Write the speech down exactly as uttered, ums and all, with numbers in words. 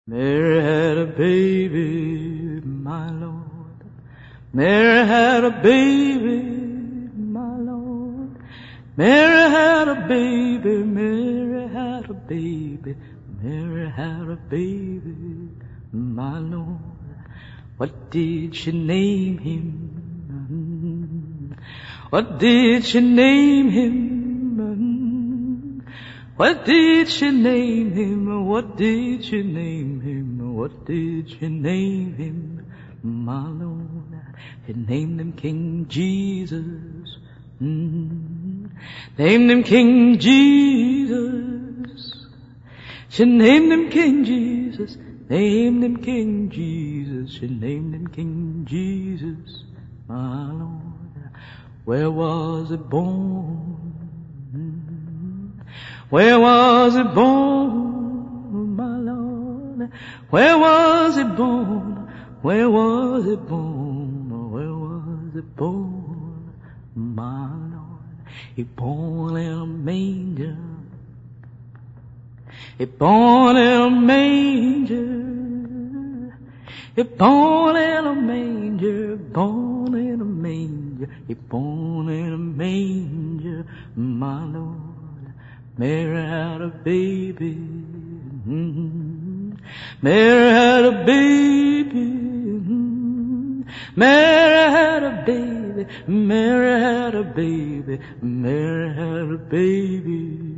Mary had a baby, my Lord. Mary had a baby, my Lord. Mary had a baby, Mary had a baby, Mary had a baby, my Lord. What did she name him? What did she name him? What did she name him? What did she name him? What did she name him, my Lord? She named him King Jesus. Mm. Named him King Jesus. She named him King Jesus. Named him King Jesus. She named him King Jesus, my Lord. Where was it born? Where was it born, my Lord? Where was it born? Where was it born? Where was it born, my Lord? It born in a manger. It born in a manger. It born in a manger. Born in a manger. It born in a manger, my Lord. Mary had a baby. Mm-hmm. Mary had a baby. Mm-hmm. Mary had a baby. Mary had a baby. Mary had a baby.